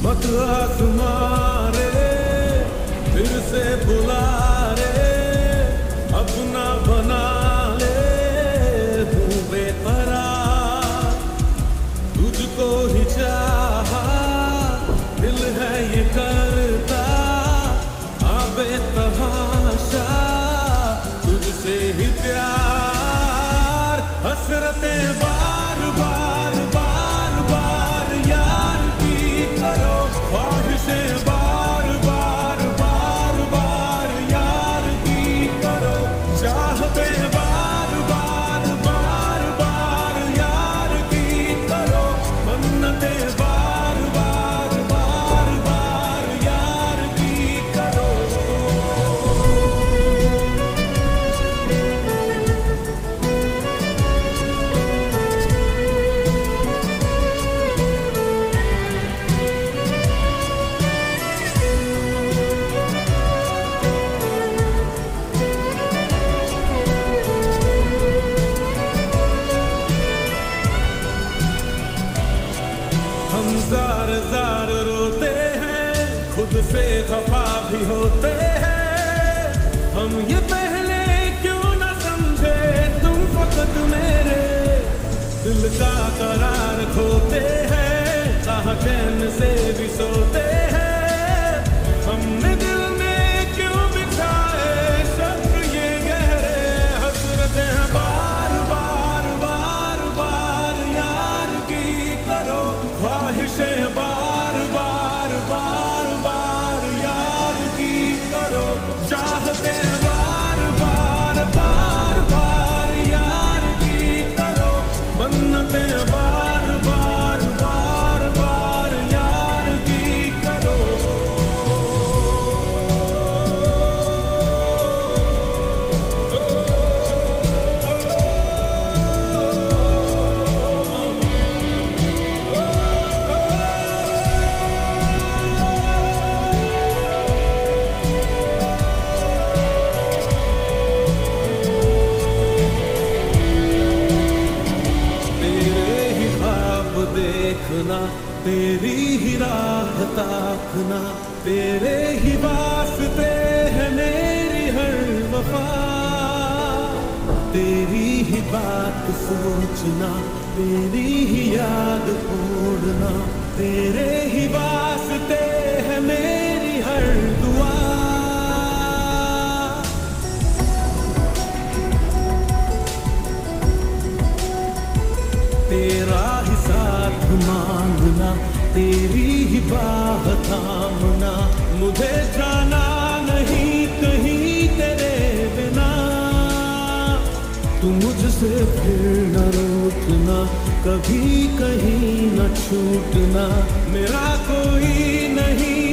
मत आज़मा रे, फिर से बुला रे, अपना बना ले, तू बेकरार, तुझको ही चाहा, दिल है ये करता, आबे तमाशा, तुझसे ही प्यार, हसरतें बार बार बार बार यार की करो, ख्वाहिशें बार बार बार बार यार की करो, चाहतें बार बार बार बार यार की करो, मन्नतें बार बार बार बार यार की करो। हम जार जार रोते हैं, खुद से खफा भी होते हैं, हम ये पहले क्यों न समझे, तुम फकत मेरे दिल का करार खोते हैं, कहाँ चैन से भी सोते हैं, हमने दिल में क्यों बिछाए शब्द ये गहरे, हसरतें हैं बार बार बार बार यार की करो, ख्वाहिशें बार बार बार बार यार की करो, चाहतें बार बार बार बार यार की करो, मन्नतें बार बार बार बार यार की करो। तेरे ही ख्वाब देखना, तेरी ही राह ताकना, तेरे ही वास्ते है मेरी हर वफा, तेरी ही बात सोचना, तेरी ही याद ओढ़ना, तेरे ही वास्ते है मेरी हर दुआ, तेरा ही साथ मांगना, तेरी ही बाह थामना, मुझे जाना नहीं कहीं तेरे बिना, तू मुझसे फिर न रूठना, कभी कहीं न छूटना, मेरा कोई नहीं